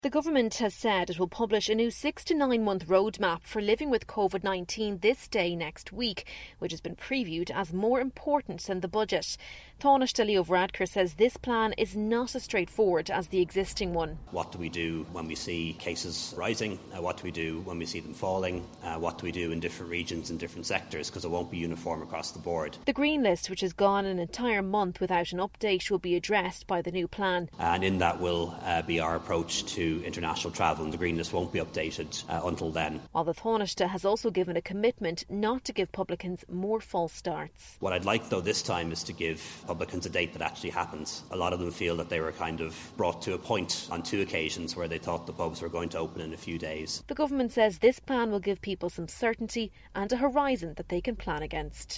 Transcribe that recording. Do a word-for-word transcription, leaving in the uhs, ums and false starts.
The government has said it will publish a new six to nine month roadmap for living with COVID nineteen this day next week, which has been previewed as more important than the budget. Taoiseach Leo Varadkar says this plan is not as straightforward as the existing one. What do we do when we see cases rising? Uh, what do we do when we see them falling? Uh, what do we do in different regions and different sectors? Because it won't be uniform across the board. The Green List, which has gone an entire month without an update, will be addressed by the new plan. And in that will uh, be our approach to international travel, and the Green List won't be updated uh, until then. While the Taoiseach has also given a commitment not to give publicans more false starts. What I'd like though this time is to give publicans a date that actually happens. A lot of them feel that they were kind of brought to a point on two occasions where they thought the pubs were going to open in a few days. The government says this plan will give people some certainty and a horizon that they can plan against.